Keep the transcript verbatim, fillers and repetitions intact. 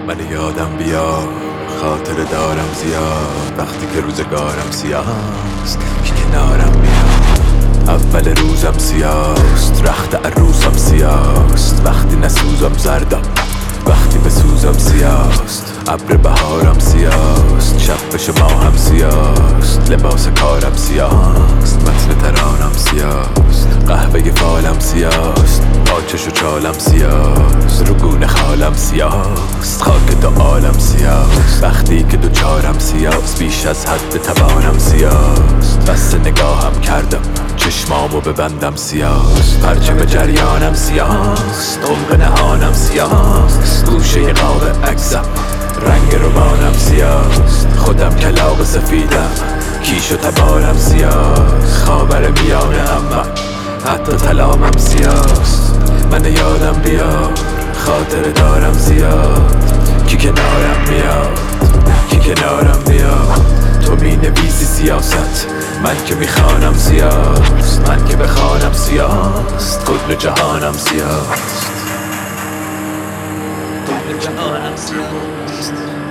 من یادم بیار، خاطر دارم زیاد وقتی که روزگارم سیاست که کنارم بیاد. اول روزم سیاست، رخت عروسم سیاست، وقتی نسوزم زردم، وقتی بسوزم سیاست. ابر بهارم سیاست، شب بشه ماهم سیاست، لباس کارم سیاست، متن ترانم سیاست، قهوه فالم سیاست، آتش و چالم سیاست، رو گونه خالم سیاست، خاک دو عالم سیاست. وقتی که دو چارم سیاست، بیش از حد توانم سیاست. بس نگاهم کردم چشمامو ببندم سیاست، پرچم جریانم سیاست، عمق نهانم سیاست، گوشه قاب عکسم رنگ روانم سیاست. خودم کلاغ سفیدم، کیش و تبارم سیاست، خاور میانه اما حتی طلامم سیاست. من یادم بیار، خاطر دارم زیاد، کی کنارم میاد، کی کنارم میاد. تو می نویسی سیاست، من که میخوانم سیاست، من که بخوانم سیاست، کل جهانم سیاست، کل جهانم سیاست.